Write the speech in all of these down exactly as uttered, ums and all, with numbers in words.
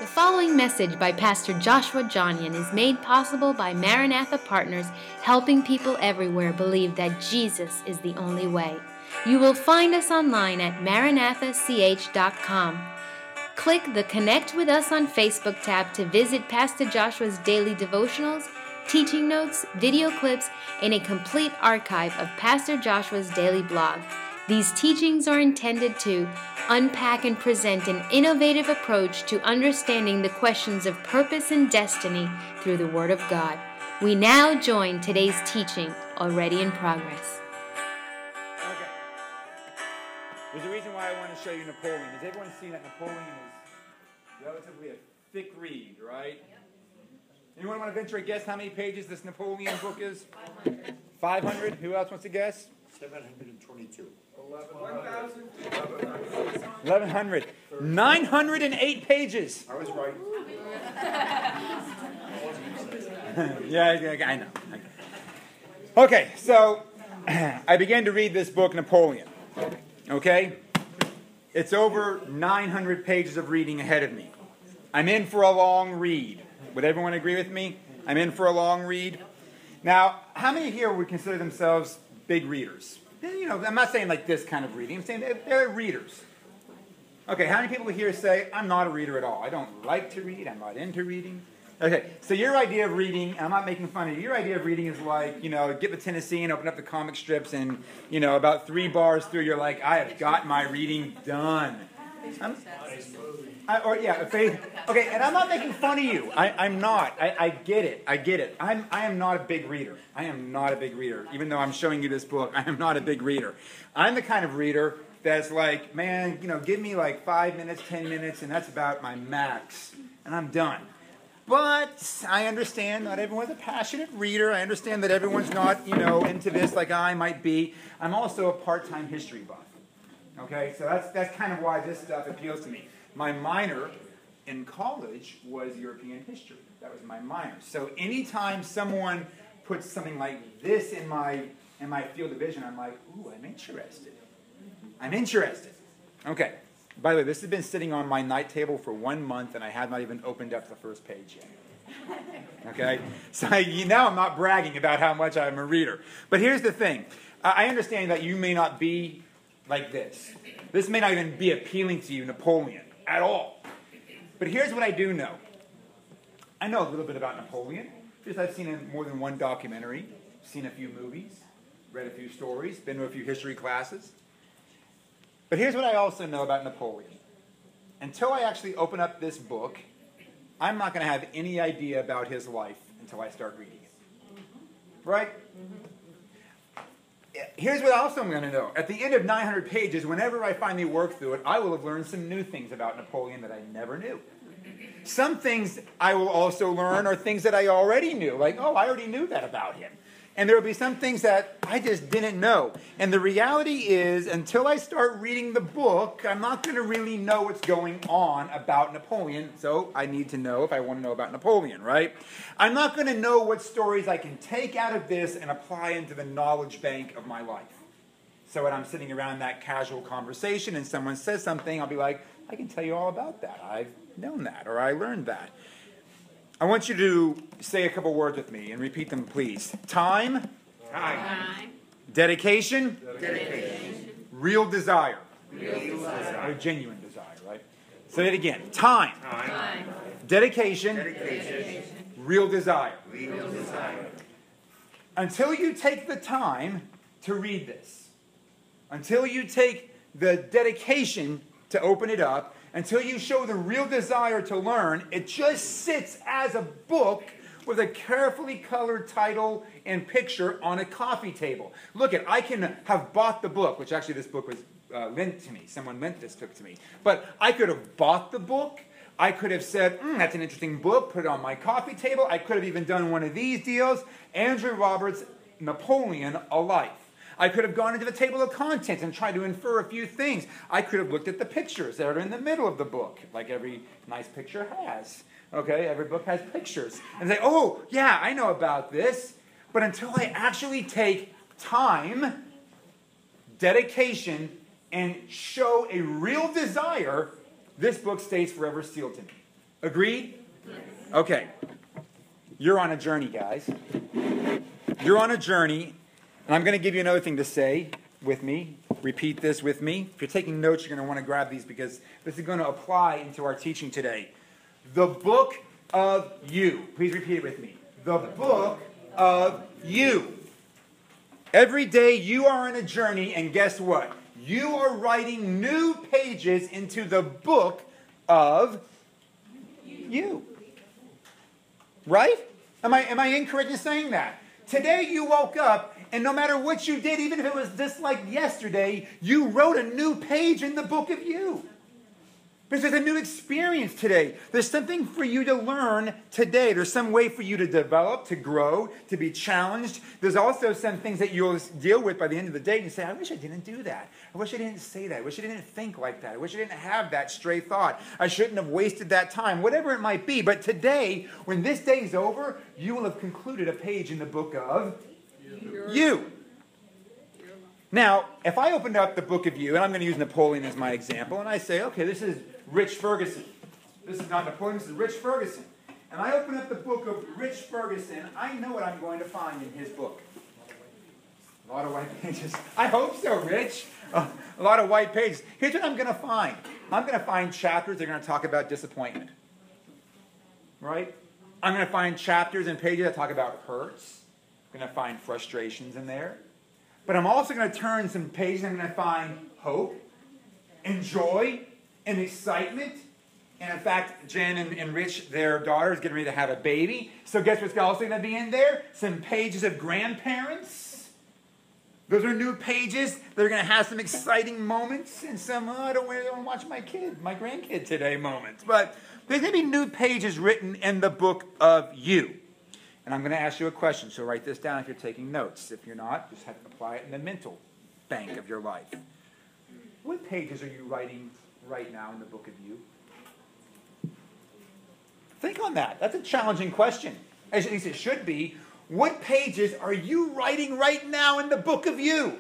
The following message by Pastor Joshua Johnian is made possible by Maranatha Partners, helping people everywhere believe that Jesus is the only way. You will find us online at maranatha c h dot com. Click the Connect with Us on Facebook tab to visit Pastor Joshua's daily devotionals, teaching notes, video clips, and a complete archive of Pastor Joshua's daily blog. These teachings are intended to unpack and present an innovative approach to understanding the questions of purpose and destiny through the Word of God. We now join today's teaching, already in progress. Okay. There's a reason why I want to show you Napoleon. Has everyone seen that Napoleon is relatively a thick read, right? Anyone want to venture a guess how many pages this Napoleon book is? five hundred. five hundred? Who else wants to guess? seven hundred twenty-two. eleven hundred. nine hundred eight pages. I was right. yeah, yeah, I know. Okay, so I began to read this book, Napoleon. Okay? It's over nine hundred pages of reading ahead of me. I'm in for a long read. Would everyone agree with me? I'm in for a long read. Now, how many here would consider themselves big readers? You know, I'm not saying like this kind of reading. I'm saying they're, they're readers. Okay, how many people here say, I'm not a reader at all? I don't like to read. I'm not into reading. Okay, so your idea of reading, I'm not making fun of you, your idea of reading is like, you know, get the Tennessean, open up the comic strips, and, you know, about three bars through, you're like, I have got my reading done. I'm, I, or yeah, faith. Okay, and I'm not making fun of you. I, I'm not. I, I get it. I get it. I'm. I am not a big reader. I am not a big reader. Even though I'm showing you this book, I am not a big reader. I'm the kind of reader that's like, man, you know, give me like five minutes, ten minutes, and that's about my max, and I'm done. But I understand not everyone's a passionate reader. I understand that everyone's not, you know, into this like I might be. I'm also a part-time history buff. Okay, so that's that's kind of why this stuff appeals to me. My minor in college was European history. That was my minor. So anytime someone puts something like this in my in my field of vision, I'm like, ooh, I'm interested. I'm interested. Okay. By the way, this has been sitting on my night table for one month, and I have not even opened up the first page yet. Okay? So I, you now I'm not bragging about how much I'm a reader. But here's the thing. I understand that you may not be like this. This may not even be appealing to you, Napoleon, at all. But here's what I do know. I know a little bit about Napoleon, because I've seen more than one documentary, seen a few movies, read a few stories, been to a few history classes. But here's what I also know about Napoleon. Until I actually open up this book, I'm not going to have any idea about his life until I start reading it. Right? Here's what else I'm going to know. At the end of nine hundred pages, whenever I finally work through it, I will have learned some new things about Napoleon that I never knew. Some things I will also learn are things that I already knew. Like, oh, I already knew that about him. And there will be some things that I just didn't know. And the reality is, until I start reading the book, I'm not going to really know what's going on about Napoleon. So I need to know if I want to know about Napoleon, right? I'm not going to know what stories I can take out of this and apply into the knowledge bank of my life. So when I'm sitting around that casual conversation and someone says something, I'll be like, I can tell you all about that. I've known that, or I learned that. I want you to say a couple words with me and repeat them, please. Time. Time. Dedication. Dedication. Real desire. Real desire. Or genuine desire, right? Say it again. Time. Time. Dedication. Dedication. Real desire. Real desire. Until you take the time to read this, until you take the dedication to open it up, until you show the real desire to learn, it just sits as a book with a carefully colored title and picture on a coffee table. Look at, I can have bought the book, which actually this book was uh, lent to me. Someone lent this book to me. But I could have bought the book. I could have said, mm, that's an interesting book, put it on my coffee table. I could have even done one of these deals, Andrew Roberts, Napoleon, A Life. I could have gone into the table of contents and tried to infer a few things. I could have looked at the pictures that are in the middle of the book, like every nice picture has. Okay, every book has pictures. And say, oh, yeah, I know about this. But until I actually take time, dedication, and show a real desire, this book stays forever sealed to me. Agreed? Okay. You're on a journey, guys. You're on a journey, and I'm going to give you another thing to say with me. Repeat this with me. If you're taking notes, you're going to want to grab these because this is going to apply into our teaching today. The book of you. Please repeat it with me. The book of you. Every day you are on a journey, and guess what? You are writing new pages into the book of you. Right? Am I, am I incorrect in saying that? Today you woke up, and no matter what you did, even if it was just like yesterday, you wrote a new page in the book of you. Because there's a new experience today. There's something for you to learn today. There's some way for you to develop, to grow, to be challenged. There's also some things that you'll deal with by the end of the day, and you say, I wish I didn't do that. I wish I didn't say that. I wish I didn't think like that. I wish I didn't have that stray thought. I shouldn't have wasted that time, whatever it might be. But today, when this day is over, you will have concluded a page in the book of you. Now, if I opened up the book of you, and I'm going to use Napoleon as my example, and I say, okay, this is Rich Ferguson. This is not Napoleon, this is Rich Ferguson. And I open up the book of Rich Ferguson, I know what I'm going to find in his book. A lot of white pages. I hope so, Rich. Uh, a lot of white pages. Here's what I'm going to find. I'm going to find chapters that are going to talk about disappointment. Right? I'm going to find chapters and pages that talk about hurts. I'm going to find frustrations in there. But I'm also going to turn some pages and I'm going to find hope and joy and excitement. And in fact, Jen and, and Rich, their daughter, is getting ready to have a baby. So guess what's also going to be in there? Some pages of grandparents. Those are new pages. They're going to have some exciting moments and some, oh, I don't want to watch my kid, my grandkid today moments. But there's going to be new pages written in the book of you. And I'm going to ask you a question, so write this down if you're taking notes. If you're not, just have to apply it in the mental bank of your life. What pages are you writing right now in the book of you? Think on that. That's a challenging question. At least it should be. What pages are you writing right now in the book of you?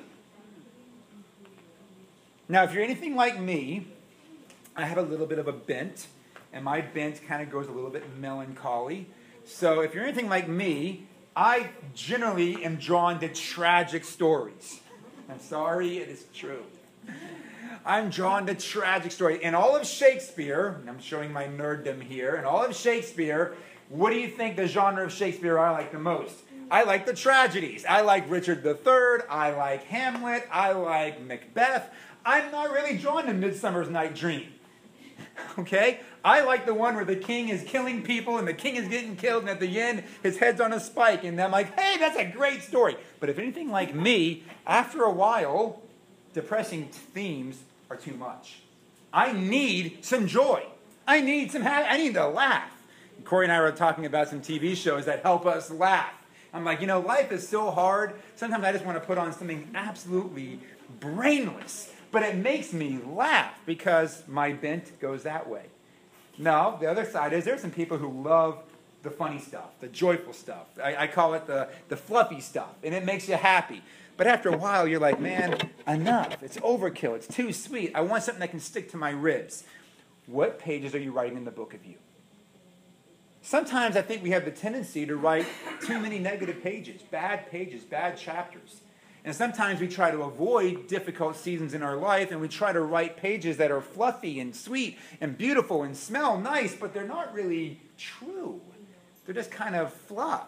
Now, if you're anything like me, I have a little bit of a bent, and my bent kind of goes a little bit melancholy. So if you're anything like me, I generally am drawn to tragic stories. I'm sorry, it is true. I'm drawn to tragic stories. In all of Shakespeare, and I'm showing my nerddom here, in all of Shakespeare, what do you think the genre of Shakespeare I like the most? I like the tragedies. I like Richard the Third. I like Hamlet. I like Macbeth. I'm not really drawn to Midsummer's Night Dream. Okay? I like the one where the king is killing people and the king is getting killed and at the end his head's on a spike and I'm like, hey, that's a great story. But if anything like me, after a while, depressing themes are too much. I need some joy. I need some ha- I need to laugh. Corey and I were talking about some T V shows that help us laugh. I'm like, you know, life is so hard. Sometimes I just want to put on something absolutely brainless. But it makes me laugh because my bent goes that way. No, the other side is there's some people who love the funny stuff, the joyful stuff. I, I call it the, the fluffy stuff, and it makes you happy. But after a while, you're like, man, enough. It's overkill. It's too sweet. I want something that can stick to my ribs. What pages are you writing in the book of you? Sometimes I think we have the tendency to write too many negative pages, bad pages, bad chapters. And sometimes we try to avoid difficult seasons in our life, and we try to write pages that are fluffy and sweet and beautiful and smell nice, but they're not really true. They're just kind of fluff.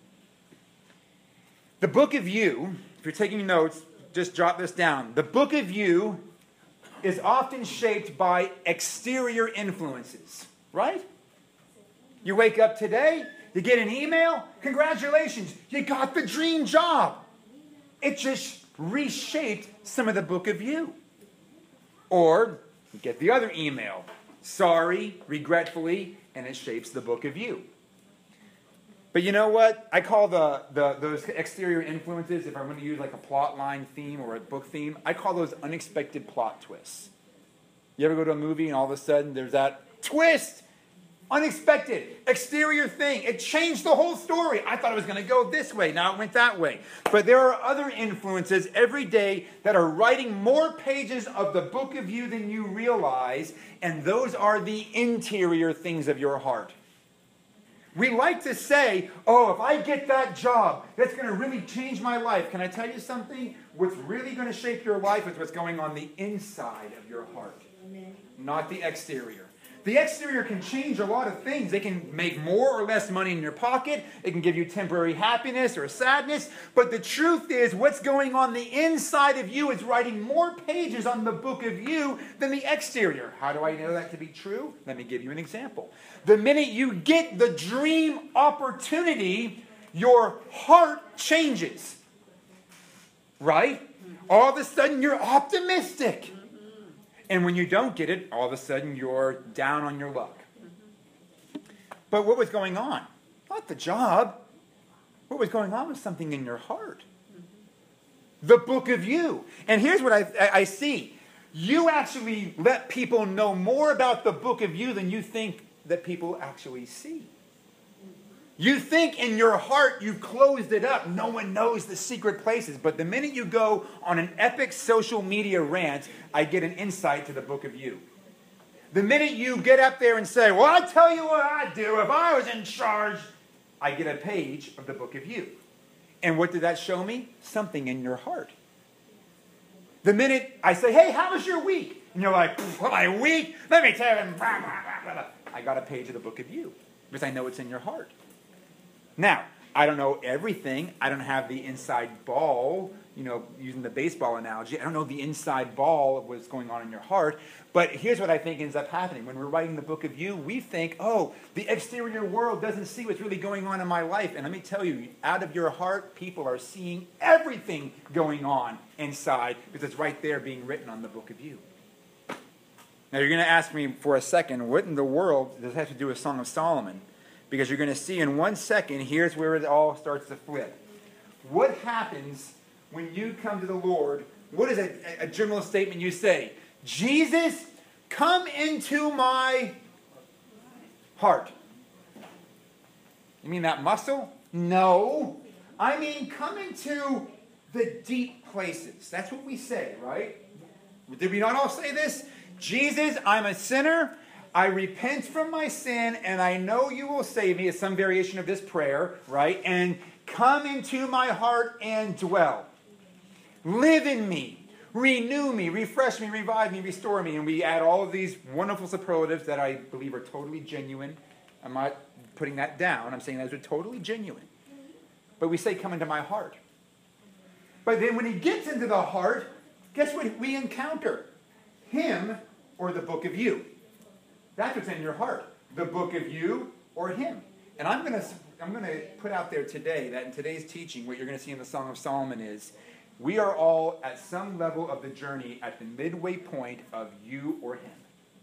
The book of you, if you're taking notes, just jot this down. The book of you is often shaped by exterior influences, right? You wake up today, you get an email, congratulations, you got the dream job. It just reshaped some of the book of you. Or you get the other email, sorry, regretfully, and it shapes the book of you. But you know what? I call the, the those exterior influences, if I'm going to use like a plot line theme or a book theme, I call those unexpected plot twists. You ever go to a movie and all of a sudden there's that twist? Unexpected, exterior thing. It changed the whole story. I thought it was going to go this way. Now it went that way. But there are other influences every day that are writing more pages of the book of you than you realize. And those are the interior things of your heart. We like to say, oh, if I get that job, that's going to really change my life. Can I tell you something? What's really going to shape your life is what's going on the inside of your heart, Amen. Not the exterior. The exterior can change a lot of things. They can make more or less money in your pocket. It can give you temporary happiness or sadness. But the truth is, what's going on the inside of you is writing more pages on the book of you than the exterior. How do I know that to be true? Let me give you an example. The minute you get the dream opportunity, your heart changes. Right? All of a sudden, you're optimistic. And when you don't get it, all of a sudden you're down on your luck. But what was going on? Not the job. What was going on was something in your heart. The book of you. And here's what I, I see. You actually let people know more about the book of you than you think that people actually see. You think in your heart you've closed it up. No one knows the secret places. But the minute you go on an epic social media rant, I get an insight to the book of you. The minute you get up there and say, well, I'll tell you what I'd do if I was in charge, I get a page of the book of you. And what did that show me? Something in your heart. The minute I say, hey, how was your week? And you're like, my week? Let me tell you. I got a page of the book of you because I know it's in your heart. Now, I don't know everything. I don't have the inside ball, you know, using the baseball analogy. I don't know the inside ball of what's going on in your heart. But here's what I think ends up happening. When we're writing the book of you, we think, oh, the exterior world doesn't see what's really going on in my life. And let me tell you, out of your heart, people are seeing everything going on inside because it's right there being written on the book of you. Now, you're going to ask me for a second, what in the world does that have to do with Song of Solomon? Because you're going to see in one second, here's where it all starts to flip. What happens when you come to the Lord? What is a, a general statement you say? Jesus, come into my heart. You mean that muscle? No. I mean, come into the deep places. That's what we say, right? Did we not all say this? Jesus, I'm a sinner. I repent from my sin, and I know you will save me. It's some variation of this prayer, right? And come into my heart and dwell. Live in me. Renew me. Refresh me. Revive me. Restore me. And we add all of these wonderful superlatives that I believe are totally genuine. I'm not putting that down. I'm saying those are totally genuine. But we say, come into my heart. But then when he gets into the heart, guess what we encounter? Him or the book of you. That's what's in your heart. The book of you or him. And I'm going to I'm going to put out there today that in today's teaching, what you're going to see in the Song of Solomon is we are all at some level of the journey at the midway point of you or him.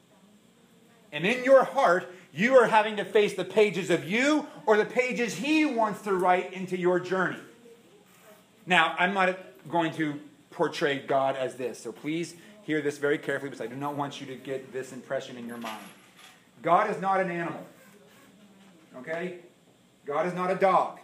And in your heart, you are having to face the pages of you or the pages he wants to write into your journey. Now, I'm not going to portray God as this, so please hear this very carefully because I do not want you to get this impression in your mind. God is not an animal. Okay? God is not a dog.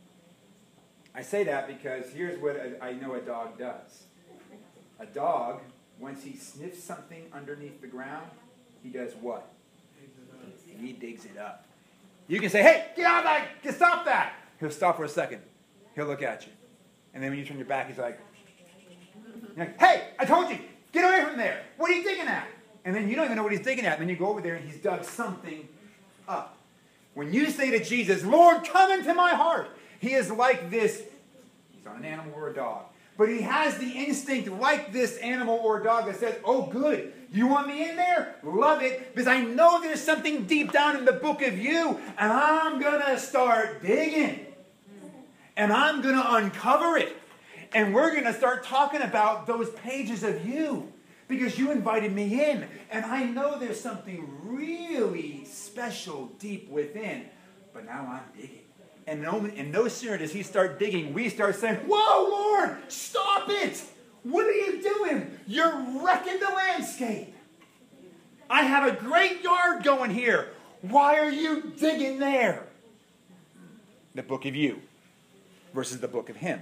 I say that because here's what I know a dog does. A dog, once he sniffs something underneath the ground, he does what? He digs it up. You can say, hey, get out of that, get, stop that. He'll stop for a second. He'll look at you. And then when you turn your back, he's like, like hey, I told you, get away from there. What are you digging at? And then you don't even know what he's digging at. And then you go over there and he's dug something up. When you say to Jesus, Lord, come into my heart, he is like this. He's not an animal or a dog. But he has the instinct like this animal or dog that says, oh, good. You want me in there? Love it. Because I know there's something deep down in the book of you. And I'm going to start digging. And I'm going to uncover it. And we're going to start talking about those pages of you. Because you invited me in. And I know there's something really special deep within. But now I'm digging. And no, and no sooner does he start digging, we start saying, whoa, Lord, stop it. What are you doing? You're wrecking the landscape. I have a great yard going here. Why are you digging there? The book of you versus the book of him.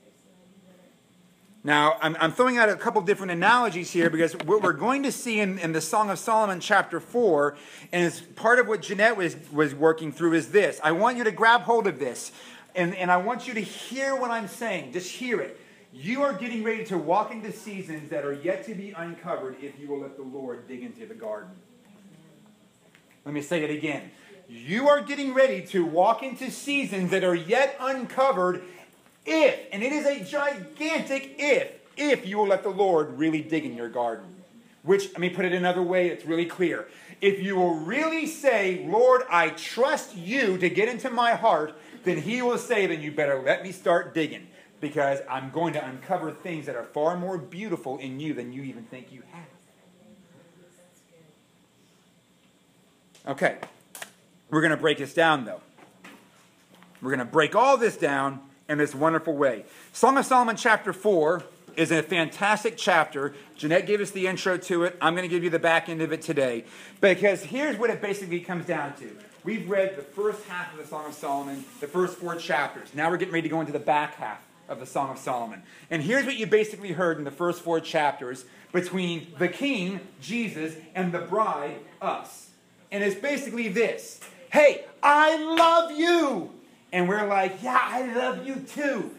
Now, I'm, I'm throwing out a couple different analogies here because what we're going to see in, in the Song of Solomon chapter four, and it's part of what Jeanette was, was working through, is this. I want you to grab hold of this, and, and I want you to hear what I'm saying. Just hear it. You are getting ready to walk into seasons that are yet to be uncovered if you will let the Lord dig into the garden. Let me say it again. You are getting ready to walk into seasons that are yet uncovered if, and it is a gigantic if, if you will let the Lord really dig in your garden. Which, let me put it another way, it's really clear. If you will really say, Lord, I trust you to get into my heart, then he will say, then you better let me start digging. Because I'm going to uncover things that are far more beautiful in you than you even think you have. Okay. We're going to break this down, though. We're going to break all this down in this wonderful way. Song of Solomon chapter four is a fantastic chapter. Jeanette gave us the intro to it. I'm going to give you the back end of it today. Because here's what it basically comes down to. We've read the first half of the Song of Solomon, the first four chapters. Now we're getting ready to go into the back half of the Song of Solomon. And here's what you basically heard in the first four chapters between the king, Jesus, and the bride, us. And it's basically this. Hey, I love you. And we're like, yeah, I love you too.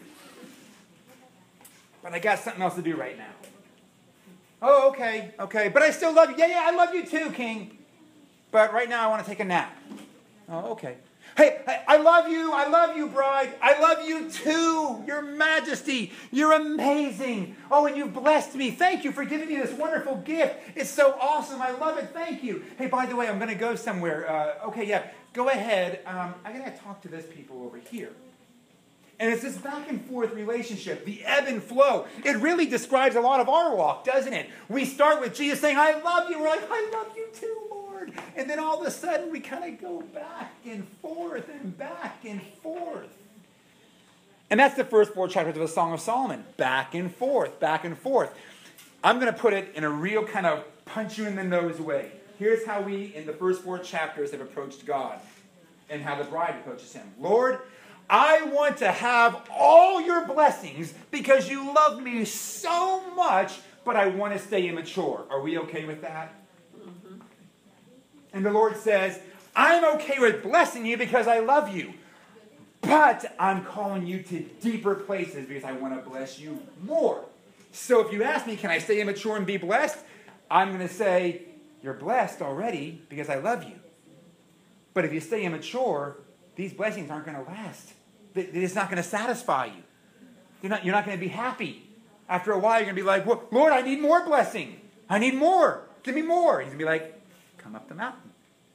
But I got something else to do right now. Oh, okay, okay. But I still love you. Yeah, yeah, I love you too, king. But right now I want to take a nap. Oh, okay. Hey, I love you. I love you, bride. I love you too. Your Majesty. You're amazing. Oh, and you've blessed me. Thank you for giving me this wonderful gift. It's so awesome. I love it. Thank you. Hey, by the way, I'm going to go somewhere. Uh, okay, yeah. Go ahead. Um, I got to talk to those people over here. And it's this back and forth relationship, the ebb and flow. It really describes a lot of our walk, doesn't it? We start with Jesus saying, I love you. We're like, I love you too, Lord. And then all of a sudden we kind of go back and forth and back and forth. And that's the first four chapters of the Song of Solomon. Back and forth, back and forth. I'm going to put it in a real kind of punch you in the nose way. Here's how we, in the first four chapters, have approached God and how the bride approaches him. Lord, I want to have all your blessings because you love me so much, but I want to stay immature. Are we okay with that? Mm-hmm. And the Lord says, I'm okay with blessing you because I love you, but I'm calling you to deeper places because I want to bless you more. So if you ask me, can I stay immature and be blessed? I'm going to say, you're blessed already because I love you. But if you stay immature, these blessings aren't going to last. It's not going to satisfy you. You're not, you're not going to be happy. After a while, you're going to be like, well, Lord, I need more blessing. I need more. Give me more. He's going to be like, come up the mountain.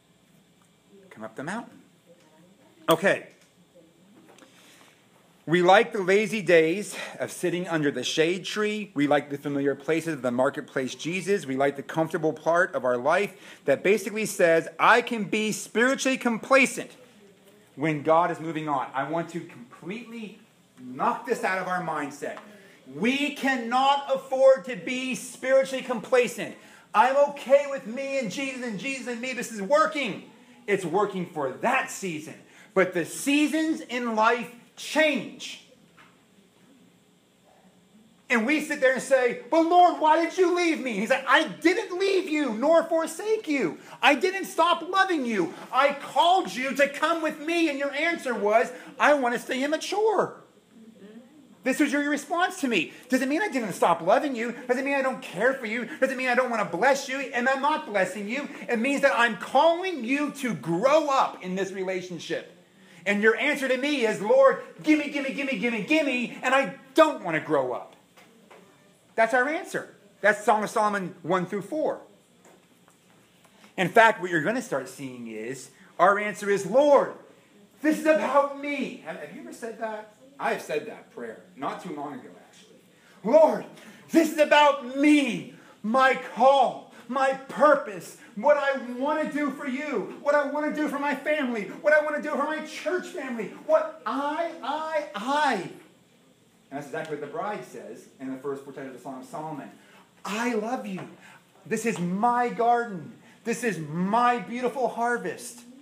Come up the mountain. Okay. We like the lazy days of sitting under the shade tree. We like the familiar places of the marketplace Jesus. We like the comfortable part of our life that basically says, I can be spiritually complacent when God is moving on. I want to completely knock this out of our mindset. We cannot afford to be spiritually complacent. I'm okay with me and Jesus and Jesus and me. This is working. It's working for that season. But the seasons in life change. And we sit there and say, but Lord, why did you leave me? He's like, I didn't leave you nor forsake you. I didn't stop loving you. I called you to come with me, and your answer was, I want to stay immature. Mm-hmm. This was your response to me. Does it mean I didn't stop loving you? Does it mean I don't care for you? Does it mean I don't want to bless you? And I'm not blessing you. It means that I'm calling you to grow up in this relationship. And your answer to me is, Lord, gimme, gimme, gimme, gimme, gimme, and I don't want to grow up. That's our answer. That's Song of Solomon one through four. In fact, what you're going to start seeing is, our answer is, Lord, this is about me. Have, have you ever said that? I have said that prayer, not too long ago, actually. Lord, this is about me, my call, my purpose, what I want to do for you, what I want to do for my family, what I want to do for my church family, what I, I, I. And that's exactly what the bride says in the first four chapters of the Song of Solomon. I love you. This is my garden. This is my beautiful harvest.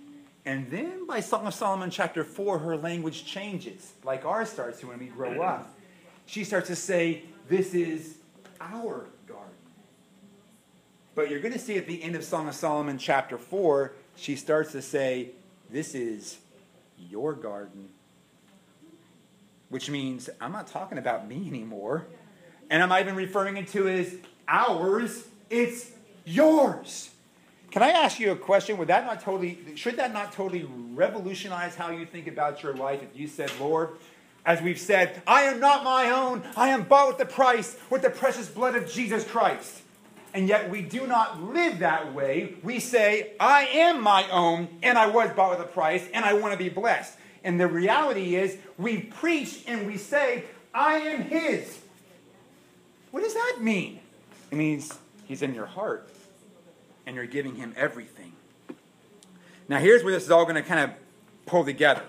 And then by Song of Solomon chapter four, her language changes, like ours starts to when we grow up. She starts to say, this is our garden. But you're going to see at the end of Song of Solomon chapter four, she starts to say, this is your garden. Which means I'm not talking about me anymore. And I'm not even referring it to as ours. It's yours. Can I ask you a question? Would that not totally, should that not totally revolutionize how you think about your life if you said, Lord, as we've said, I am not my own. I am bought with the price, with the precious blood of Jesus Christ. And yet we do not live that way. We say, I am my own, and I was bought with a price, and I want to be blessed. And the reality is, we preach and we say, I am his. What does that mean? It means he's in your heart, and you're giving him everything. Now here's where this is all going to kind of pull together.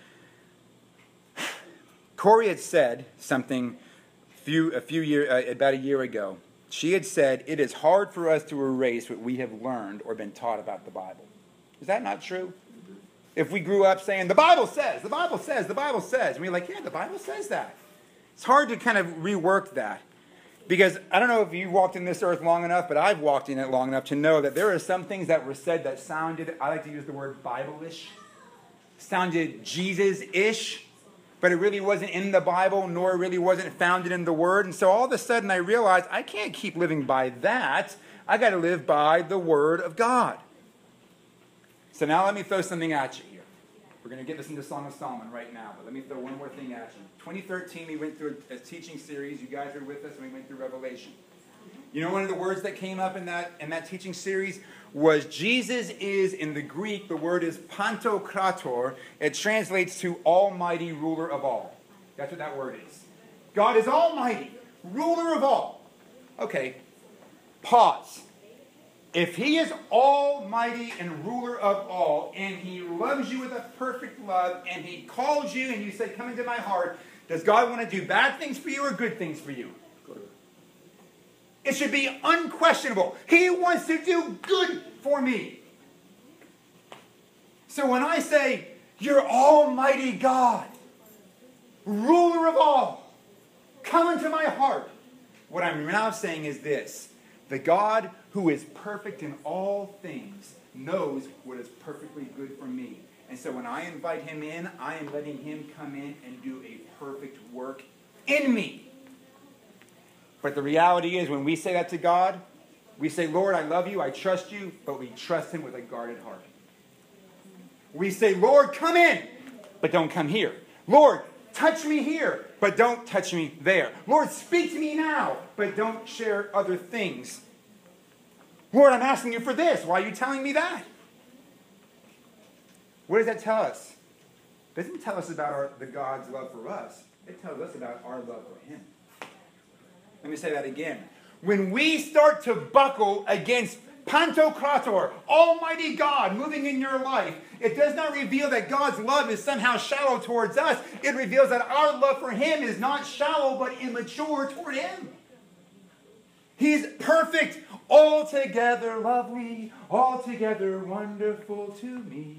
Corey had said something few, a few year, uh, about a year ago. She had said, it is hard for us to erase what we have learned or been taught about the Bible. Is that not true? If we grew up saying, the Bible says, the Bible says, the Bible says, and we're like, yeah, the Bible says that. It's hard to kind of rework that. Because I don't know if you walked in this earth long enough, but I've walked in it long enough to know that there are some things that were said that sounded, I like to use the word Bible-ish, sounded Jesus-ish, but it really wasn't in the Bible, nor it really wasn't founded in the Word. And so all of a sudden I realized I can't keep living by that. I got to live by the Word of God. So now let me throw something at you here. We're going to get this into Song of Solomon right now, but let me throw one more thing at you. twenty thirteen, we went through a, a teaching series. You guys were with us, and we went through Revelation. You know, one of the words that came up in that in that teaching series was Jesus is, in the Greek, the word is pantokrator. It translates to almighty ruler of all. That's what that word is. God is almighty, ruler of all. Okay, pause. If he is almighty and ruler of all, and he loves you with a perfect love, and he calls you and you say, come into my heart, does God want to do bad things for you or good things for you? It should be unquestionable. He wants to do good for me. So when I say, you're almighty God, ruler of all, come into my heart, what I'm now saying is this. The God who is perfect in all things knows what is perfectly good for me. And so when I invite him in, I am letting him come in and do a perfect work in me. But the reality is when we say that to God, we say, Lord, I love you, I trust you, but we trust him with a guarded heart. We say, Lord, come in, but don't come here. Lord, touch me here, but don't touch me there. Lord, speak to me now, but don't share other things. Lord, I'm asking you for this. Why are you telling me that? What does that tell us? It doesn't tell us about our, the God's love for us. It tells us about our love for him. Let me say that again. When we start to buckle against Pantokrator, Almighty God moving in your life, it does not reveal that God's love is somehow shallow towards us. It reveals that our love for him is not shallow but immature toward him. He's perfect, altogether lovely, altogether wonderful to me.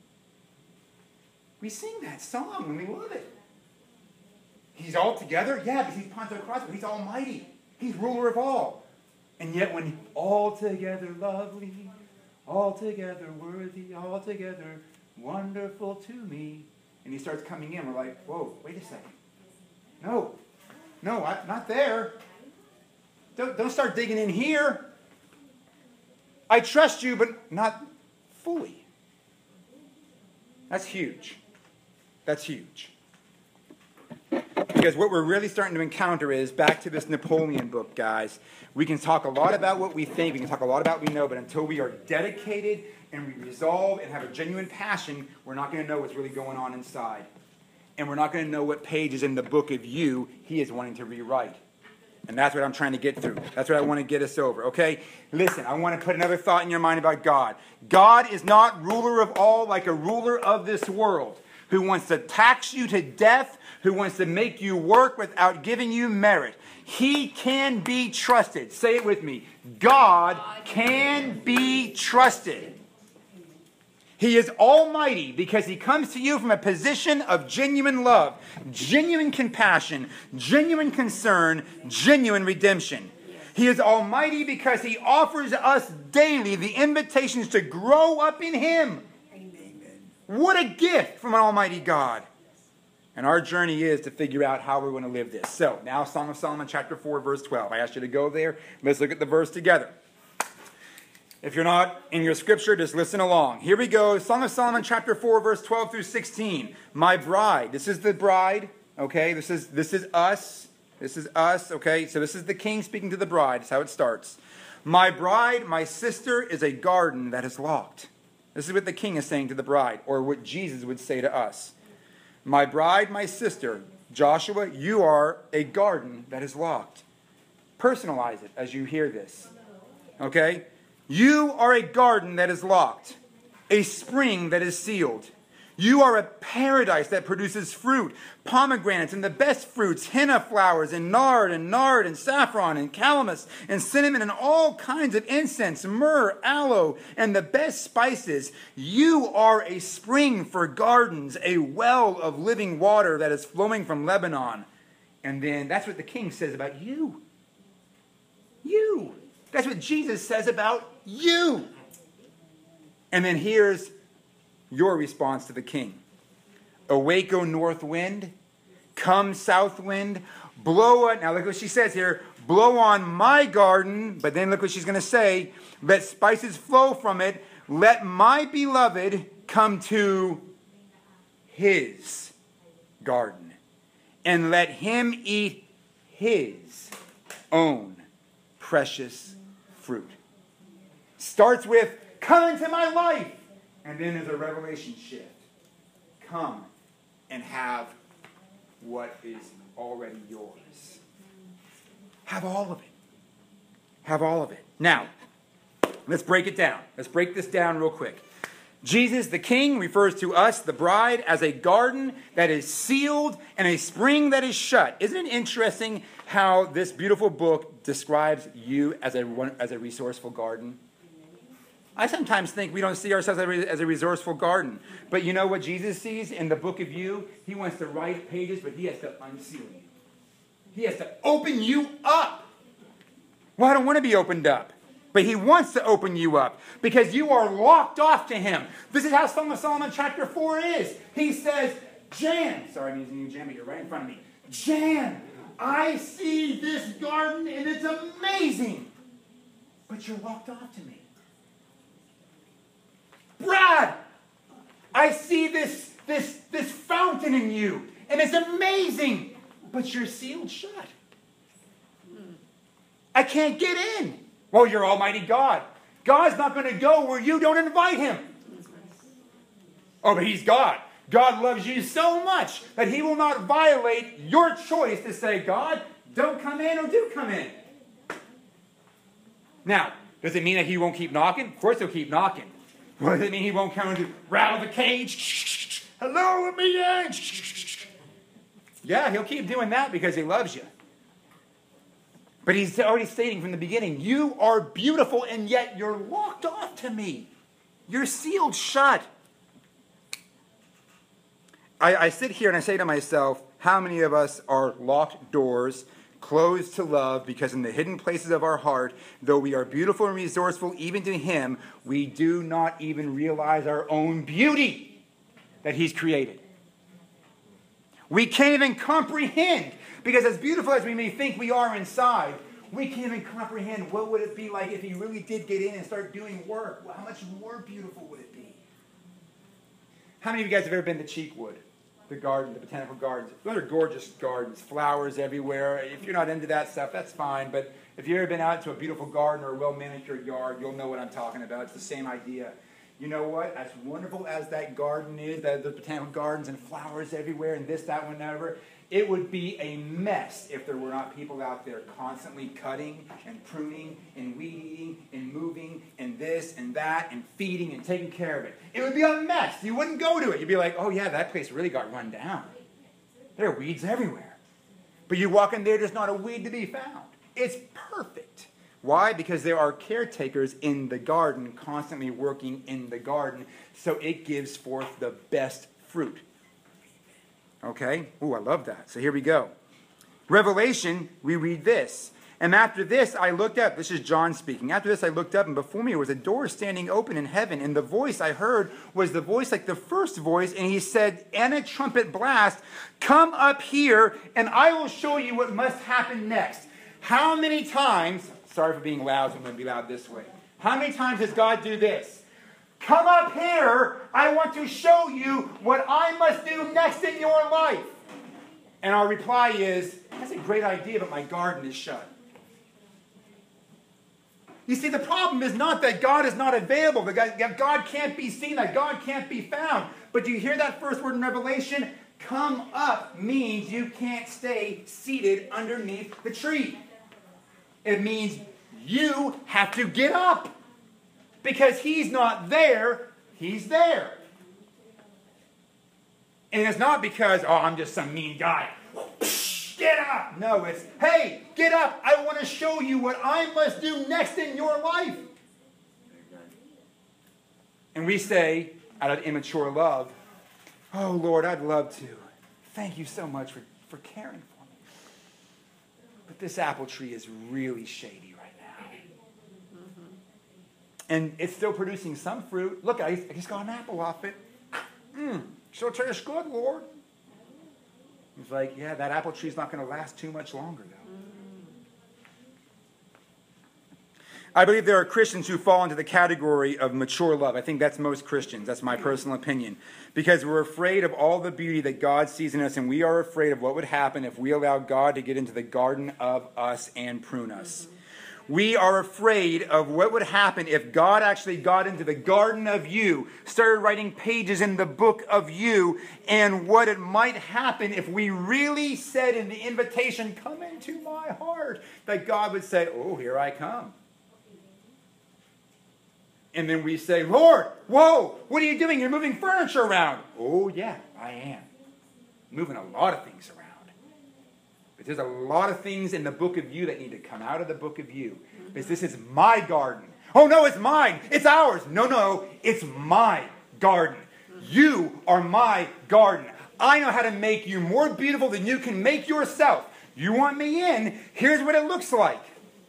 We sing that song and we love it. He's altogether? Yeah, because he's Pantokrator. He's almighty. He's ruler of all. And yet when altogether lovely, altogether worthy, altogether wonderful to me, and he starts coming in, we're like, whoa, wait a second. No, no, I, not there. Don't, don't start digging in here. I trust you, but not fully. That's huge. That's huge. Because what we're really starting to encounter is, back to this Napoleon book, guys, we can talk a lot about what we think, we can talk a lot about what we know, but until we are dedicated and we resolve and have a genuine passion, we're not going to know what's really going on inside. And we're not going to know what pages in the book of you he is wanting to rewrite. And that's what I'm trying to get through. That's what I want to get us over, okay? Listen, I want to put another thought in your mind about God. God is not ruler of all like a ruler of this world who wants to tax you to death, who wants to make you work without giving you merit. He can be trusted. Say it with me. God can be trusted. He is almighty because he comes to you from a position of genuine love, genuine compassion, genuine concern, genuine redemption. He is almighty because he offers us daily the invitations to grow up in him. What a gift from an almighty God. And our journey is to figure out how we're going to live this. So, now Song of Solomon chapter four, verse twelve. I asked you to go there. Let's look at the verse together. If you're not in your scripture, just listen along. Here we go. Song of Solomon chapter four, verse twelve through sixteen. My bride. This is the bride. Okay, this is this is us. This is us. Okay, so this is the king speaking to the bride. That's how it starts. My bride, my sister, is a garden that is locked. This is what the king is saying to the bride, or what Jesus would say to us. My bride, my sister, Joshua, you are a garden that is locked. Personalize it as you hear this. Okay? You are a garden that is locked, a spring that is sealed. You are a paradise that produces fruit, pomegranates and the best fruits, henna flowers and nard and nard and saffron and calamus and cinnamon and all kinds of incense, myrrh, aloe, and the best spices. You are a spring for gardens, a well of living water that is flowing from Lebanon. And then that's what the king says about you. You. That's what Jesus says about you. And then here's your response to the king. Awake, O north wind. Come, south wind. Blow on. Now look what she says here. Blow on my garden. But then look what she's going to say. Let spices flow from it. Let my beloved come to his garden. And let him eat his own precious fruit. Starts with, come into my life. And then there's a revelation shift. Come and have what is already yours. Have all of it. Have all of it. Now, let's break it down. Let's break this down real quick. Jesus, the king, refers to us, the bride, as a garden that is sealed and a spring that is shut. Isn't it interesting how this beautiful book describes you as a, as a resourceful garden? I sometimes think we don't see ourselves as a resourceful garden. But you know what Jesus sees in the book of you? He wants to write pages, but he has to unseal you. He has to open you up. Well, I don't want to be opened up. But he wants to open you up because you are locked off to him. This is how Song of Solomon chapter four is. He says, Jan, sorry I'm using you, Jan, but you're right in front of me. Jan, I see this garden and it's amazing. But you're locked off to me. Brad, I see this, this, this fountain in you, and it's amazing, but you're sealed shut. I can't get in. Well, you're Almighty God. God's not going to go where you don't invite him. Oh, but he's God. God loves you so much that he will not violate your choice to say, God, don't come in or do come in. Now, does it mean that he won't keep knocking? Of course he'll keep knocking. What does it mean he won't come and rattle the cage? Hello, let me in. Yeah, he'll keep doing that because he loves you. But he's already stating from the beginning, you are beautiful and yet you're locked off to me. You're sealed shut. I, I sit here and I say to myself, how many of us are locked doors, closed to love, because in the hidden places of our heart, though we are beautiful and resourceful even to him, we do not even realize our own beauty that he's created. We can't even comprehend, because as beautiful as we may think we are inside, we can't even comprehend what would it be like if he really did get in and start doing work. Well, how much more beautiful would it be? How many of you guys have ever been to Cheekwood? The garden, the botanical gardens. Those are gorgeous gardens, flowers everywhere. If you're not into that stuff, that's fine. But if you've ever been out to a beautiful garden or a well-manicured yard, you'll know what I'm talking about. It's the same idea. You know what? As wonderful as that garden is, that the botanical gardens and flowers everywhere and this, that, whatever, it would be a mess if there were not people out there constantly cutting and pruning and weed eating and moving and this and that and feeding and taking care of it. It would be a mess. You wouldn't go to it. You'd be like, oh yeah, that place really got run down. There are weeds everywhere. But you walk in there, there's not a weed to be found. It's perfect. Why? Because there are caretakers in the garden, constantly working in the garden, so it gives forth the best fruit. Okay? Ooh, I love that. So here we go. Revelation, we read this. And after this, I looked up. This is John speaking. After this, I looked up, and before me was a door standing open in heaven. And the voice I heard was the voice like the first voice. And he said, and a trumpet blast, come up here, and I will show you what must happen next. How many times, sorry for being loud, so I'm going to be loud this way. How many times does God do this? Come up here, I want to show you what I must do next in your life. And our reply is, that's a great idea, but my garden is shut. You see, the problem is not that God is not available, that God can't be seen, that God can't be found. But do you hear that first word in Revelation? Come up means you can't stay seated underneath the tree. It means you have to get up. Because he's not there, he's there. And it's not because, oh, I'm just some mean guy. Get up! No, it's, hey, get up! I want to show you what I must do next in your life. And we say, out of immature love, oh, Lord, I'd love to. Thank you so much for, for caring for me. But this apple tree is really shady right now. Mm-hmm. And it's still producing some fruit. Look, I, I just got an apple off it. Mmm, still tastes good, Lord. He's like, yeah, that apple tree's not going to last too much longer, though. I believe there are Christians who fall into the category of mature love. I think that's most Christians. That's my personal opinion. Because we're afraid of all the beauty that God sees in us, and we are afraid of what would happen if we allowed God to get into the garden of us and prune us. We are afraid of what would happen if God actually got into the garden of you, started writing pages in the book of you, and what it might happen if we really said in the invitation, come into my heart, that God would say, oh, here I come. And then we say, Lord, whoa, what are you doing? You're moving furniture around. Oh, yeah, I am. Moving a lot of things around. There's a lot of things in the book of you that need to come out of the book of you. Because this is my garden. Oh, no, it's mine. It's ours. No, no, it's my garden. You are my garden. I know how to make you more beautiful than you can make yourself. You want me in? Here's what it looks like.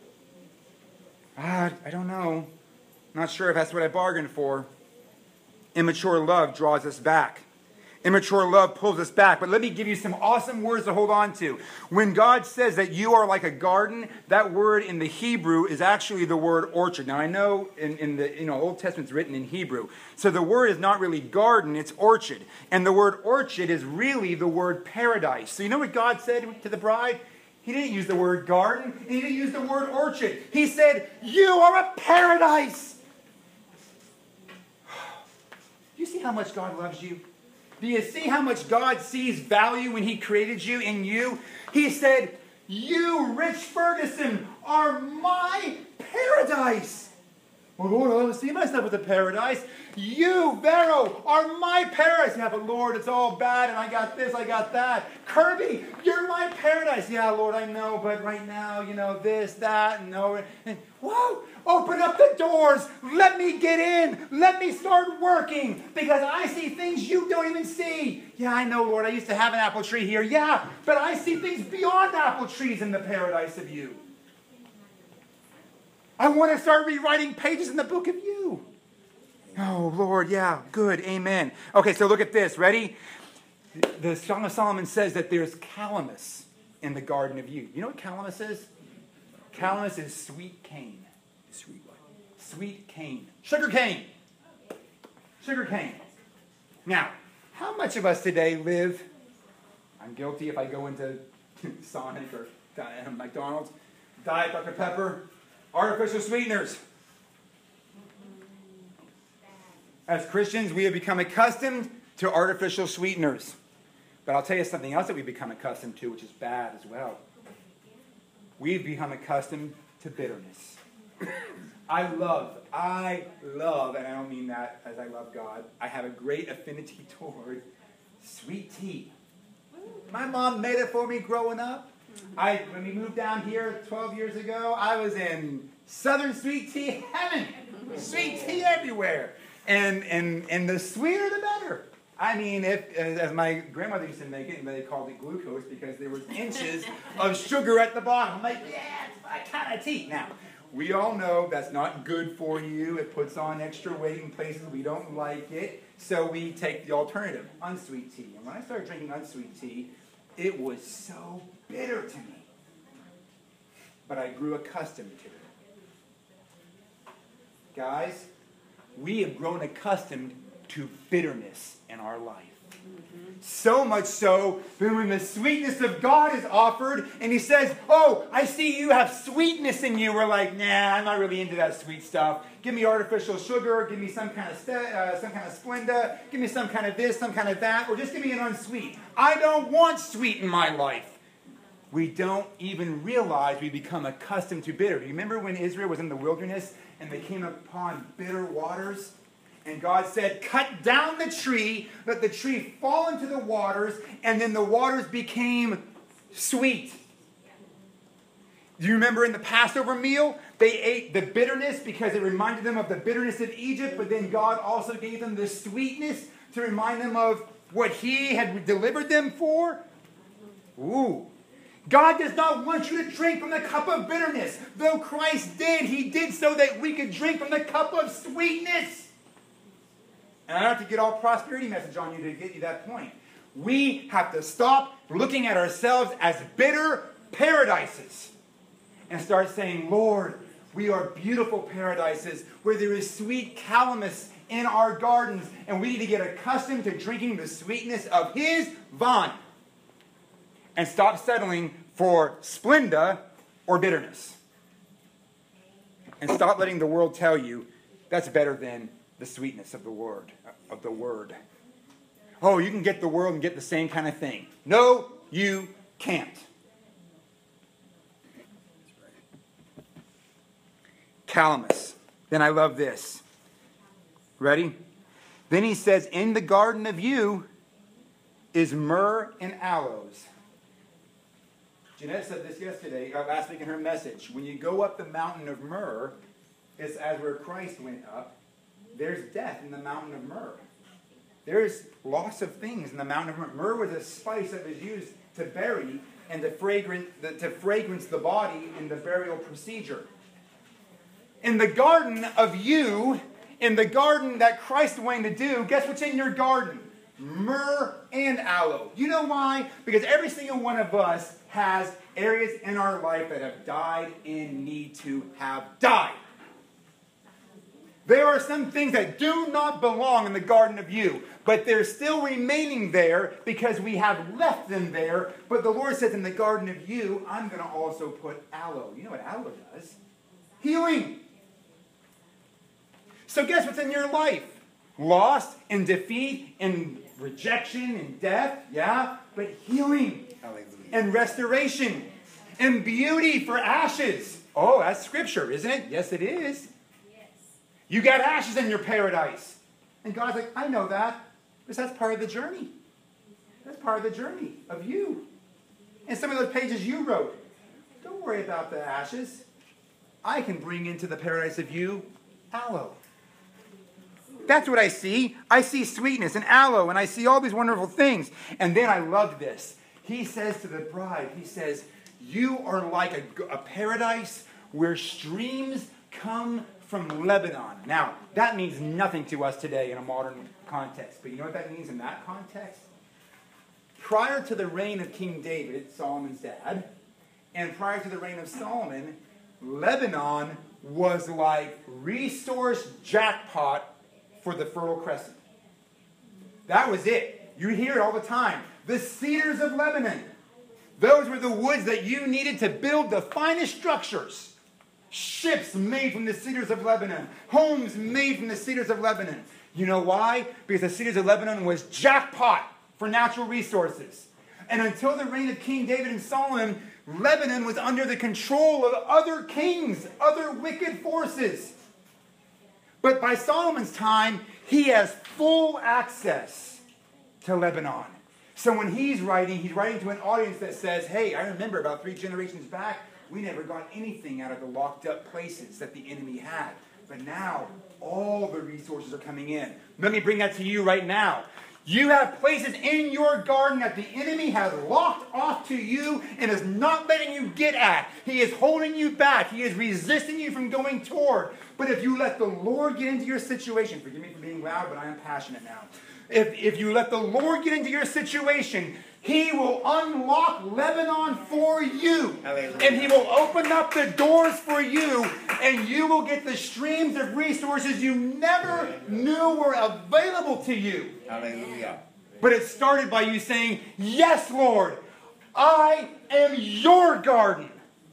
Ah, I don't know. Not sure if that's what I bargained for. Immature love draws us back. Immature love pulls us back. But let me give you some awesome words to hold on to. When God says that you are like a garden, that word in the Hebrew is actually the word orchard. Now I know in, in the you know Old Testament's written in Hebrew. So the word is not really garden, it's orchard. And the word orchard is really the word paradise. So you know what God said to the bride? He didn't use the word garden. He didn't use the word orchard. He said, you are a paradise. Do you see how much God loves you? Do you see how much God sees value when he created you in you? He said, you, Rich Ferguson, are my paradise. Well, Lord, I don't see myself as a paradise. You, Vero, are my paradise. Yeah, but Lord, it's all bad, and I got this, I got that. Kirby, you're my paradise. Yeah, Lord, I know, but right now, you know, this, that, and no. And, whoa, open up the doors. Let me get in. Let me start working, because I see things you don't even see. Yeah, I know, Lord, I used to have an apple tree here. Yeah, but I see things beyond apple trees in the paradise of you. I want to start rewriting pages in the book of you. Oh, Lord, yeah, good, amen. Okay, so look at this, ready? The Song of Solomon says that there's calamus in the garden of you. You know what calamus is? Calamus is sweet cane. Sweet what? Sweet cane. Sugar cane. Sugar cane. Now, how much of us today live, I'm guilty if I go into Sonic or McDonald's, Diet Doctor Pepper, artificial sweeteners. As Christians, we have become accustomed to artificial sweeteners. But I'll tell you something else that we've become accustomed to, which is bad as well. We've become accustomed to bitterness. I love, I love, and I don't mean that as I love God, I have a great affinity toward sweet tea. My mom made it for me growing up. I when we moved down here twelve years ago, I was in Southern sweet tea heaven. Sweet tea everywhere. And and and the sweeter the better. I mean, if as my grandmother used to make it, and they called it glucose because there was inches of sugar at the bottom. I'm like, yeah, it's my kind of tea. Now, we all know that's not good for you. It puts on extra weight in places we don't like it. So we take the alternative, unsweet tea. And when I started drinking unsweet tea, it was so bitter to me. But I grew accustomed to it. Guys, we have grown accustomed to bitterness in our life. Mm-hmm. So much so that when the sweetness of God is offered and he says, oh, I see you have sweetness in you. We're like, nah, I'm not really into that sweet stuff. Give me artificial sugar. Give me some kind of st- uh, some kind of Splenda. Give me some kind of this, some kind of that. Or just give me an unsweet. I don't want sweet in my life. We don't even realize we become accustomed to bitter. Do you remember when Israel was in the wilderness and they came upon bitter waters? And God said, cut down the tree, let the tree fall into the waters, and then the waters became sweet. Do you remember in the Passover meal, they ate the bitterness because it reminded them of the bitterness of Egypt, but then God also gave them the sweetness to remind them of what he had delivered them for? Ooh. God does not want you to drink from the cup of bitterness. Though Christ did, he did so that we could drink from the cup of sweetness. And I don't have to get all prosperity message on you to get you that point. We have to stop looking at ourselves as bitter paradises and start saying, Lord, we are beautiful paradises where there is sweet calamus in our gardens, and we need to get accustomed to drinking the sweetness of his vine. And stop settling for Splenda or bitterness. And stop letting the world tell you that's better than the sweetness of the word. Of the word. Oh, you can get the world and get the same kind of thing. No, you can't. Calamus. Then I love this. Ready? Then he says, in the garden of you is myrrh and aloes. Jeanette said this yesterday, uh, last week in her message. When you go up the mountain of myrrh, it's as where Christ went up. There's death in the mountain of myrrh. There's loss of things in the mountain of myrrh. Myrrh was a spice that was used to bury and to fragrance, to fragrance the body in the burial procedure. In the garden of you, in the garden that Christ went to do, guess what's in your garden? Myrrh and aloe. You know why? Because every single one of us has areas in our life that have died and need to have died. There are some things that do not belong in the garden of you, but they're still remaining there because we have left them there. But the Lord says in the garden of you, I'm going to also put aloe. You know what aloe does? Healing. So guess what's in your life? Loss and defeat and rejection and death, yeah? But healing. Hallelujah. And restoration and beauty for ashes. Oh, that's scripture, isn't it? Yes, it is. Yes. You got ashes in your paradise. And God's like, I know that. Because that's part of the journey. That's part of the journey of you. And some of those pages you wrote. Don't worry about the ashes. I can bring into the paradise of you aloe. That's what I see. I see sweetness and aloe, and I see all these wonderful things. And then I love this. He says to the bride, he says, you are like a, a paradise where streams come from Lebanon. Now, that means nothing to us today in a modern context. But you know what that means in that context? Prior to the reign of King David, Solomon's dad, and prior to the reign of Solomon, Lebanon was like resource jackpot for the Fertile Crescent. That was it. You hear it all the time. The cedars of Lebanon. Those were the woods that you needed to build the finest structures. Ships made from the cedars of Lebanon. Homes made from the cedars of Lebanon. You know why? Because the cedars of Lebanon was jackpot for natural resources. And until the reign of King David and Solomon, Lebanon was under the control of other kings, other wicked forces. But by Solomon's time, he has full access to Lebanon. So when he's writing, he's writing to an audience that says, hey, I remember about three generations back, we never got anything out of the locked up places that the enemy had. But now, all the resources are coming in. Let me bring that to you right now. You have places in your garden that the enemy has locked off to you and is not letting you get at. He is holding you back. He is resisting you from going toward. But if you let the Lord get into your situation, forgive me for being loud, but I am passionate now. If, if you let the Lord get into your situation, He will unlock Lebanon for you. Hallelujah. And He will open up the doors for you. And you will get the streams of resources you never knew were available to you. Hallelujah. But it started by you saying, yes, Lord, I am your garden.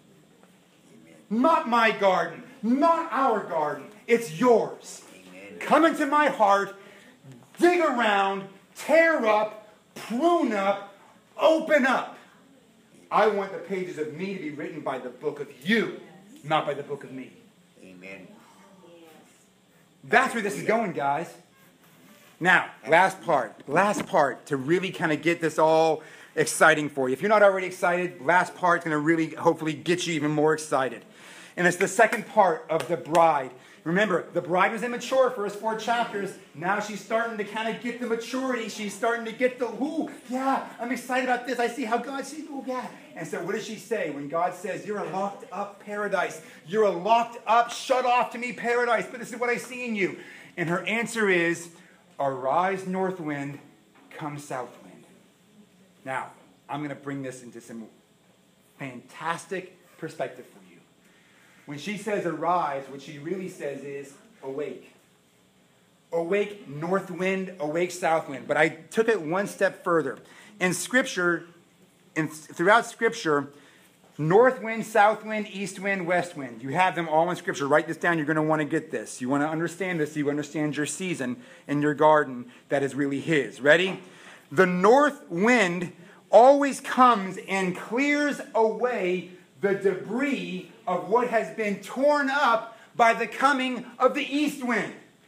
Not my garden. Not our garden. It's yours. Amen. Come into my heart. Dig around, tear up, prune up, open up. I want the pages of me to be written by the book of you, not by the book of me. Amen. That's where this is going, guys. Now, last part. Last part to really kind of get this all exciting for you. If you're not already excited, last part's going to really hopefully get you even more excited. And it's the second part of the bride. Remember, the bride was immature first four chapters. Now she's starting to kind of get the maturity. She's starting to get the, ooh, yeah, I'm excited about this. I see how God sees, ooh, yeah. And so what does she say when God says, you're a locked up paradise. You're a locked up, shut off to me paradise. But this is what I see in you. And her answer is, arise north wind, come south wind. Now, I'm going to bring this into some fantastic perspective for you. When she says arise, what she really says is awake. Awake north wind, awake south wind. But I took it one step further. In Scripture, in, throughout Scripture, north wind, south wind, east wind, west wind. You have them all in Scripture. Write this down. You're going to want to get this. You want to understand this. You understand your season in your garden that is really His. Ready? The north wind always comes and clears away the debris of what has been torn up by the coming of the east wind.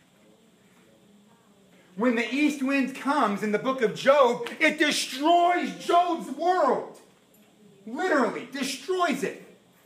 When the east wind comes in the book of Job, it destroys Job's world. Literally, destroys it.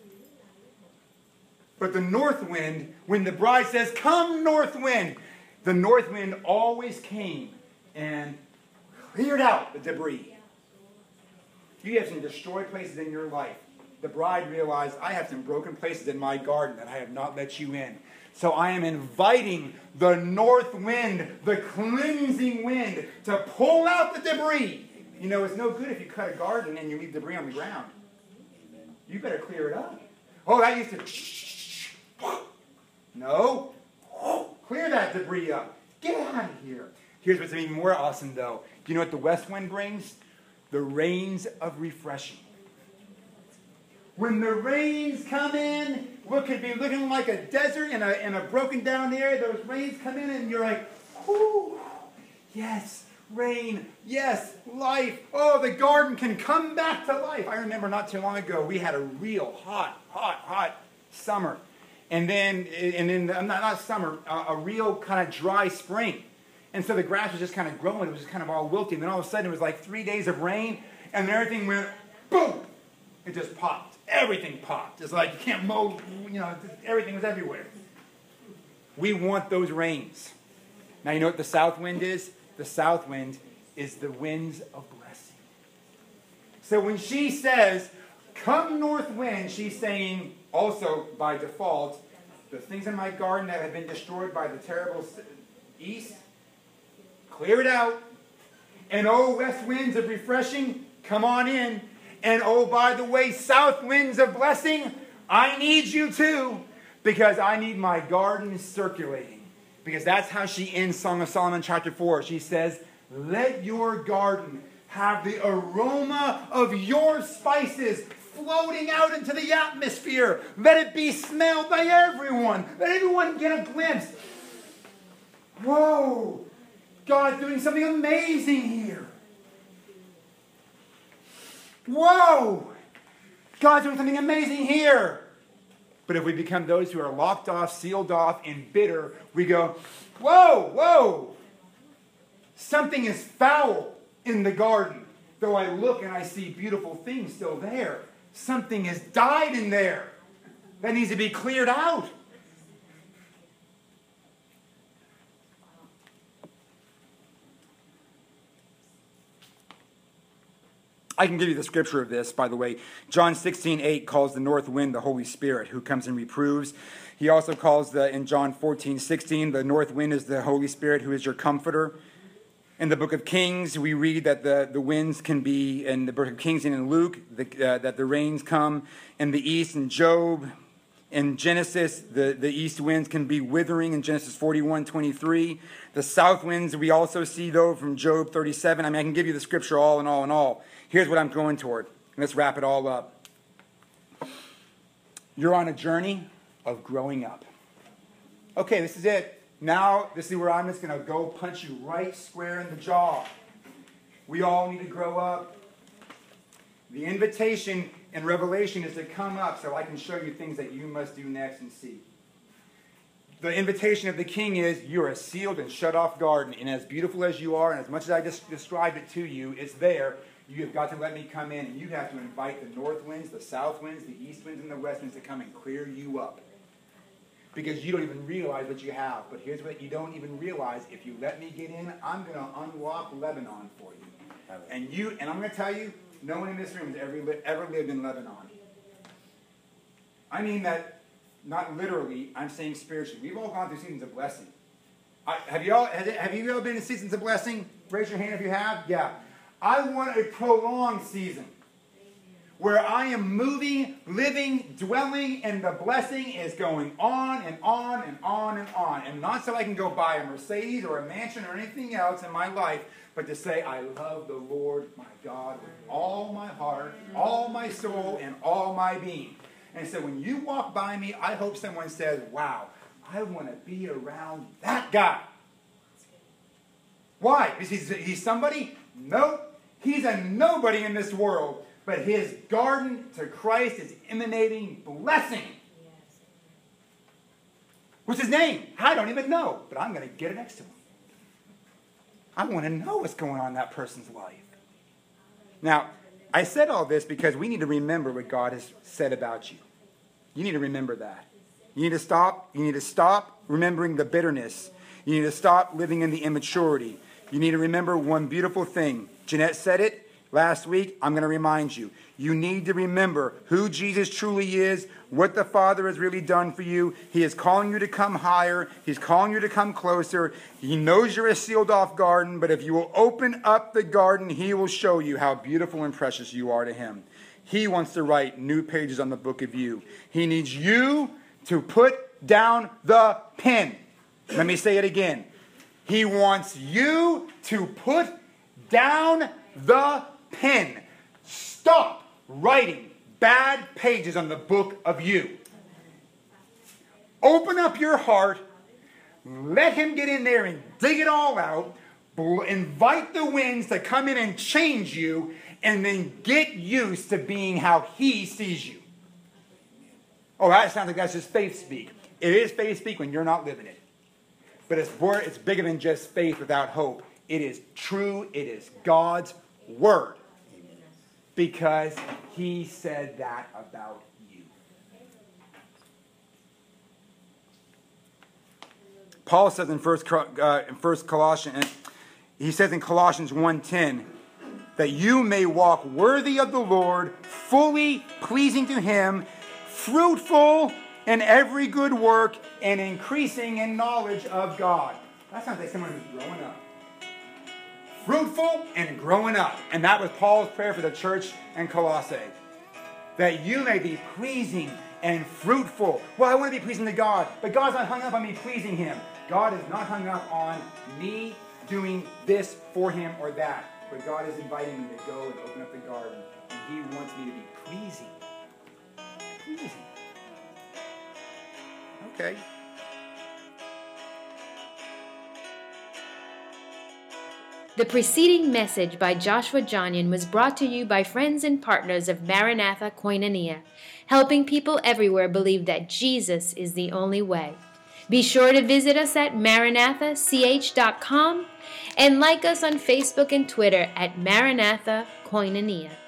But the north wind, when the bride says, come north wind, the north wind always came and cleared out the debris. You have some destroyed places in your life. The bride realized, I have some broken places in my garden that I have not let you in. So I am inviting the north wind, the cleansing wind, to pull out the debris. You know, it's no good if you cut a garden and you leave debris on the ground. You better clear it up. Oh, that used to... No. Clear that debris up. Get out of here. Here's what's even more awesome, though. Do you know what the west wind brings? The rains of refreshing. When the rains come in, what could be looking like a desert in a, in a broken down area, those rains come in and you're like, whoo, yes, rain, yes, life. Oh, the garden can come back to life. I remember not too long ago, we had a real hot, hot, hot summer. And then, and then not, not summer, a, a real kind of dry spring. And so the grass was just kind of growing. It was just kind of all wilty. And then all of a sudden, it was like three days of rain, and then everything went, boom. It just popped. Everything popped. It's like you can't mow, you know, everything was everywhere. We want those rains. Now, you know what the south wind is? The south wind is the winds of blessing. So when she says, come north wind, she's saying also by default, the things in my garden that have been destroyed by the terrible east, clear it out. And oh, west winds of refreshing, come on in. And oh, by the way, south winds of blessing, I need you too, because I need my garden circulating. Because that's how she ends Song of Solomon chapter four. She says, let your garden have the aroma of your spices floating out into the atmosphere. Let it be smelled by everyone. Let everyone get a glimpse. Whoa, God's doing something amazing here. Whoa! God's doing something amazing here. But if we become those who are locked off, sealed off, and bitter, we go, whoa, whoa! Something is foul in the garden. though I look and I see beautiful things still there, something has died in there that needs to be cleared out. I can give you the scripture of this, by the way. John sixteen eight calls the north wind the Holy Spirit, who comes and reproves. He also calls, the in John fourteen sixteen, the north wind is the Holy Spirit, who is your comforter. In the book of Kings, we read that the, the winds can be, in the book of Kings and in Luke, the, uh, that the rains come in the east. In Job, in Genesis, the, the east winds can be withering in Genesis forty-one twenty-three. The south winds we also see, though, from Job thirty-seven. I mean, I can give you the scripture all in all in all. Here's what I'm going toward. Let's wrap it all up. You're on a journey of growing up. Okay, this is it. Now, this is where I'm just going to go punch you right square in the jaw. We all need to grow up. The invitation in Revelation is to come up so I can show you things that you must do next and see. The invitation of the King is you're a sealed and shut off garden. And as beautiful as you are, and as much as I just described it to you, it's there. You have got to let me come in, and you have to invite the north winds, the south winds, the east winds, and the west winds to come and clear you up. Because you don't even realize what you have. But here's what you don't even realize. If you let me get in, I'm going to unlock Lebanon for you. And you, and I'm going to tell you, no one in this room has ever, li- ever lived in Lebanon. I mean that, not literally, I'm saying spiritually. We've all gone through seasons of blessing. I, have you all, has it, have you all been in seasons of blessing? Raise your hand if you have. Yeah. I want a prolonged season where I am moving, living, dwelling, and the blessing is going on and on and on and on. And not so I can go buy a Mercedes or a mansion or anything else in my life, but to say I love the Lord my God with all my heart, all my soul, and all my being. And so when you walk by me, I hope someone says, wow, I want to be around that guy. Why? Because he's, he's somebody? Nope. He's a nobody in this world, but his garden to Christ is emanating blessing. What's his name? I don't even know, but I'm going to get it next to him. I want to know what's going on in that person's life. Now, I said all this because we need to remember what God has said about you. You need to remember that. You need to stop. You need to stop remembering the bitterness. You need to stop living in the immaturity. You need to remember one beautiful thing. Jeanette said it last week. I'm going to remind you. You need to remember who Jesus truly is, what the Father has really done for you. He is calling you to come higher. He's calling you to come closer. He knows you're a sealed off garden, but if you will open up the garden, he will show you how beautiful and precious you are to him. He wants to write new pages on the book of you. He needs you to put down the pen. Let me say it again. He wants you to put down the pen. Stop writing bad pages on the book of you. Open up your heart. Let him get in there and dig it all out. Invite the winds to come in and change you, and then get used to being how he sees you. Oh, that sounds like that's just faith speak. It is faith speak when you're not living it. But it's more, it's bigger than just faith without hope. It is true. It is God's word. Because he said that about you. Paul says in First, uh, in First Colossians, he says in Colossians one ten, that you may walk worthy of the Lord, fully pleasing to him, fruitful in every good work, and increasing in knowledge of God. That sounds like someone who's growing up. Fruitful and growing up. And that was Paul's prayer for the church in Colossae. That you may be pleasing and fruitful. Well, I want to be pleasing to God, but God's not hung up on me pleasing him. God is not hung up on me doing this for him or that. But God is inviting me to go and open up the garden. And he wants me to be pleasing. Pleasing. Okay. The preceding message by Joshua Johnian was brought to you by friends and partners of Maranatha Koinonia, helping people everywhere believe that Jesus is the only way. Be sure to visit us at maranatha c h dot com and like us on Facebook and Twitter at Maranatha Koinonia.